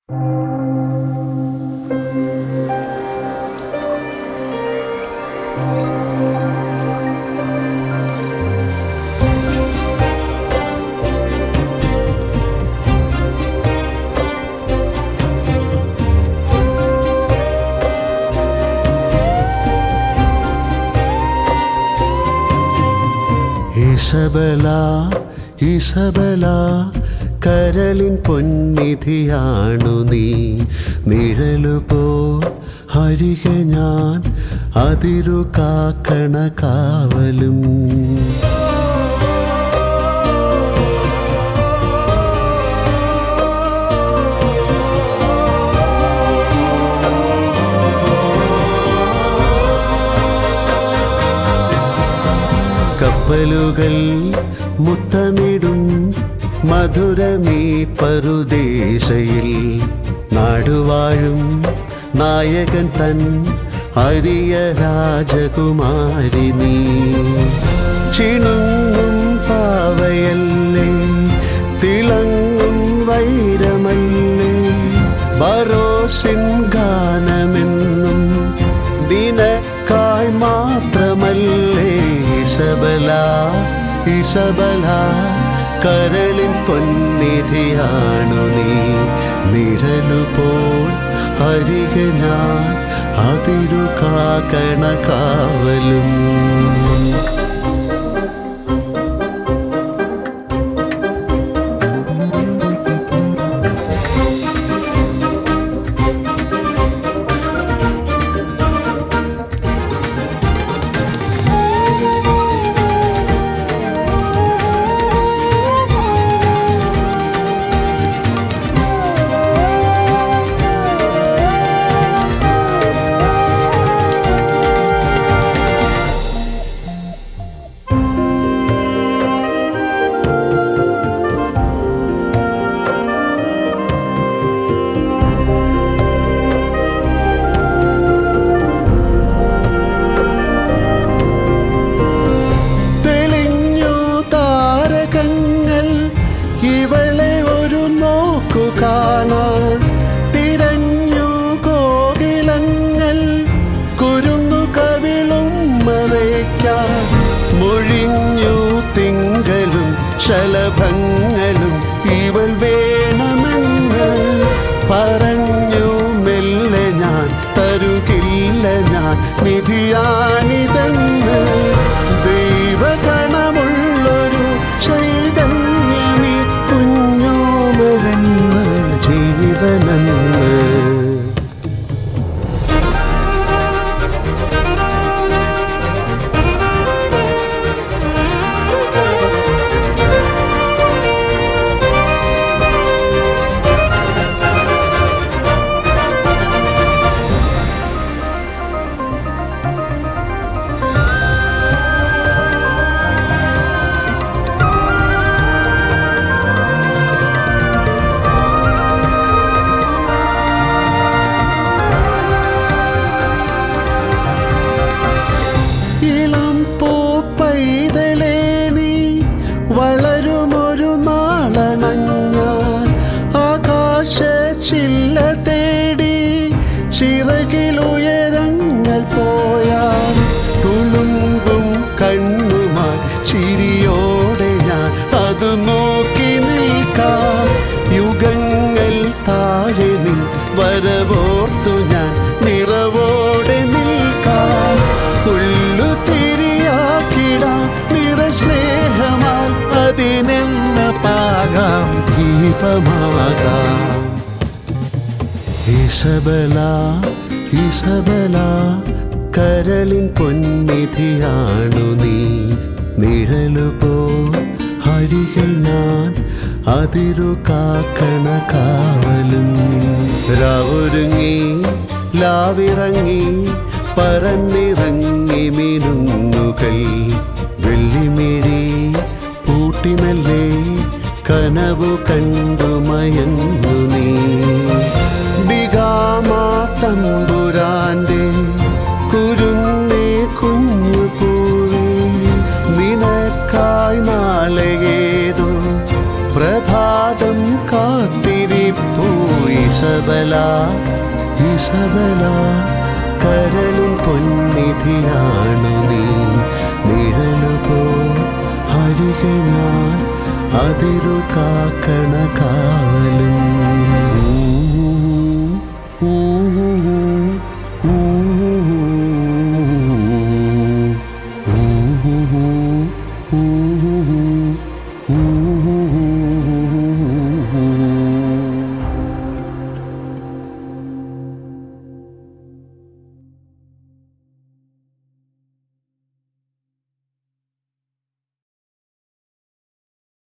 ഇസബല ഇസബല കരളിൻ പൊന്നിധിയാണു നീ. നിഴലുപോ അരികെ ഞാൻ അതിരു കാക്കണ കാവലും. കപ്പലുകൾ മുത്തമിടും മധുരമീ പറുദേശയിൽ. നാടുവാഴും നായകൻ തൻ അരിയ രാജകുമാരി നീ. ചിണുങ്ങും പാവയല്ലേ, തിളങ്ങും വൈരമല്ലേ, ബറോസിൻ ഗാനമെന്നും നിനക്കായി മാത്രമല്ലേ. ഇസബല ഇസബല കരളിൻ പൊന്നിധിയാണു നീ. നിഴലുപോൽ അരികെ ഞാൻ അതിരു കാക്കണ കാവലും. ഇവളെ ഒരു നോക്കു കാണാൻ തിരഞ്ഞു കോകിലങ്ങൾ. കുരുന്നു കവിളും മറയ്ക്കാൻ മൊഴിഞ്ഞു തിങ്കളും ശലഭങ്ങളും. ഇവൾ വേണമെന്ന് പറഞ്ഞു മെല്ലെ ഞാൻ, തരുകില്ല ഞാൻ നിധിയാണിതെന്ന്. ദൈവഗണമുള്ളൊരു ചൈതന്യമീ കുഞ്ഞോമലെന്ന് ജീവനെന്ന്. ഇളം പൂപ്പൈതലേ നീ വളരുമൊരു നാളണഞ്ഞാൽ. ആകാശ ചില്ല തേടി ചിറകിലുയരങ്ങൾ പോയാൽ. തുളുമ്പും കണ്ണുമായി ചിരിയോടെ ഞാൻ അത് നോക്കി നിൽക്കാം. യുഗങ്ങൾ താഴെ നിൻ വരവോർത്തു ഞാൻ നിറവോടെ നിൽക്കാം. ഉള്ളു തിരിയാക്കിടാം നിറസ്നേഹമാൽ, അതിനെന്ന പാകാം ദീപമാകാം. ഇസബല ഇസബല കരളിൻ പൊന്നിധിയാണു നീ. നിഴലുപോ അരികെ ഞാൻ അതിരു കാക്കണ കാവലും. രാവൊരുങ്ങി ലാവിറങ്ങി പറന്നിറങ്ങി മിനുങ്ങുകൾ. വെള്ളിമിഴി പൂട്ടിമല്ലേ കനവു കണ്ടു മയങ്ങു നീ. ബിഗാമാ തമ്പുരാന്റെ കുരുന്നേ കുഞ്ഞു പൂവേ, നിനക്കായി നാളെ ഏതോ പ്രഭാതം കാത്തിരിപ്പൂ. ഇസബല ഇസബല കരളിൻ പൊന്നിധിയാണു നീ നിഴലുപോ അരികെ ഞാൻ അതിരു കാക്കണ കാവലും